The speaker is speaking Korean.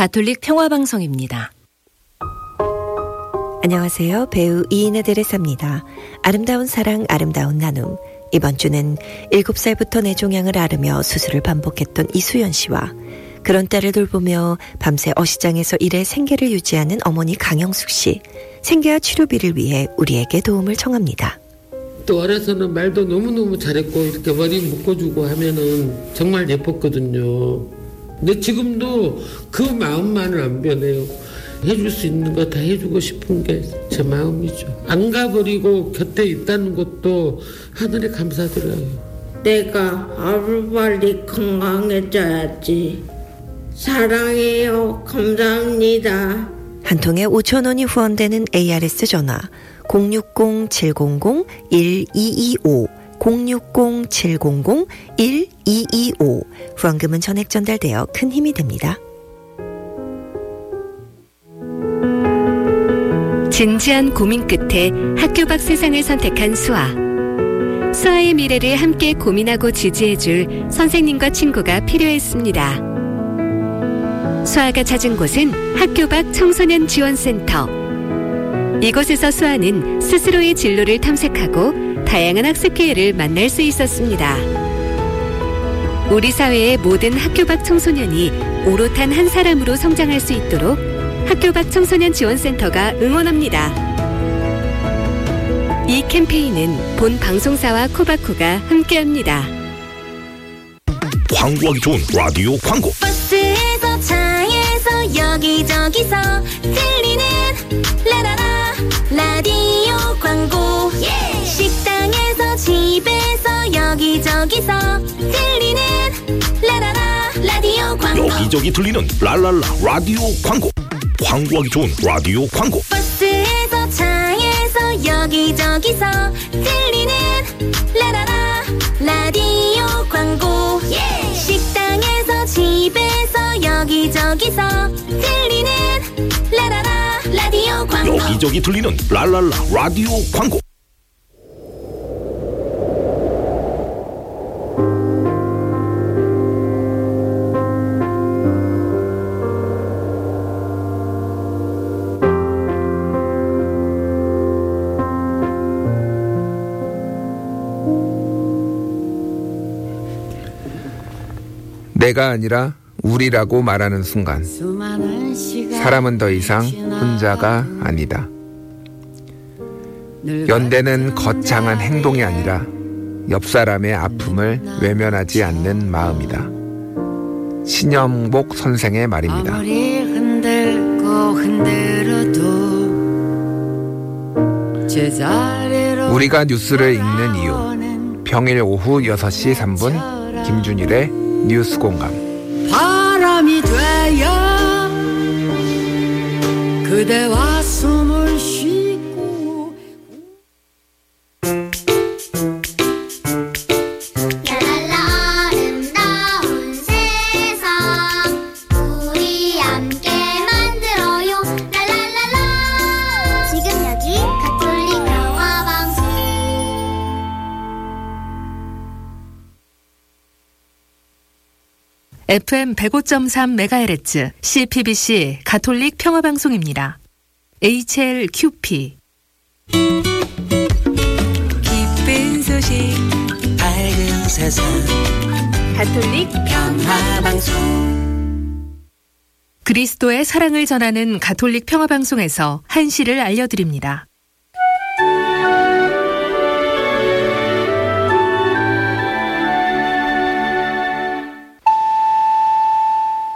가톨릭 평화방송입니다. 안녕하세요. 배우 이인의 데레사입니다. 아름다운 사랑, 아름다운 나눔. 이번 주는 7살부터 뇌종양을 앓으며 수술을 반복했던 이수연 씨와 그런 딸을 돌보며 밤새 어시장에서 일해 생계를 유지하는 어머니 강영숙 씨. 생계와 치료비를 위해 우리에게 도움을 청합니다. 또 어려서는 말도 너무너무 잘했고 이렇게 머리 묶어주고 하면은 정말 예뻤거든요. 근데 지금도 그 마음만은 안 변해요. 해줄 수 있는 거 다 해주고 싶은 게 제 마음이죠. 안 가버리고 곁에 있다는 것도 하늘에 감사드려요. 내가 하루빨리 건강해져야지. 사랑해요. 감사합니다. 한 통에 5,000원이 후원되는 ARS 전화 060-700-1225 060-700-1225 후원금은 전액 전달되어 큰 힘이 됩니다. 진지한 고민 끝에 학교 밖 세상을 선택한 수아. 수아의 미래를 함께 고민하고 지지해줄 선생님과 친구가 필요했습니다. 수아가 찾은 곳은 학교 밖 청소년 지원센터. 이곳에서 수아는 스스로의 진로를 탐색하고 다양한 학습 기회를 만날 수 있었습니다. 우리 사회의 모든 학교 밖 청소년이 오롯한 한 사람으로 성장할 수 있도록 학교 밖 청소년 지원센터가 응원합니다. 이 캠페인은 본 방송사와 코바코가 함께합니다. 광고하기 좋은 라디오 광고. 버스에서 차에서 여기저기서 들리는 라라라 라디오 광고. 식당에서 집에서 여기저기서 들리는 라라라 라디오 광고. 여기저기 들리는 랄랄라 라디오 광고. 광고하기 좋은 라디오 광고. 버스에서 차에서 여기저기서 들리는 라라라 라디오 광고. 식당에서 집에서 여기저기서 들리는 라라라 라디오 광고. 여기저기 들리는 랄랄라 라디오 광고. 내가 아니라 우리라고 말하는 순간 사람은 더 이상 혼자가 아니다. 연대는 거창한 행동이 아니라 옆 사람의 아픔을 외면하지 않는 마음이다. 신영복 선생의 말입니다. 우리가 뉴스를 읽는 이유. 평일 오후 6시 3분 김준일의 뉴스 공감. 바람이 되어 그대와 숨을 쉬고 랄랄라 아름다운 세상 우리 함께 만들어요. 랄랄랄라. 지금 여기 가톨릭 평화방송. FM 105.3MHz CPBC 가톨릭 평화방송입니다. HLQP 기쁜 소식 밝은 세상 가톨릭 평화방송. 그리스도의 사랑을 전하는 가톨릭 평화방송에서 한시를 알려드립니다.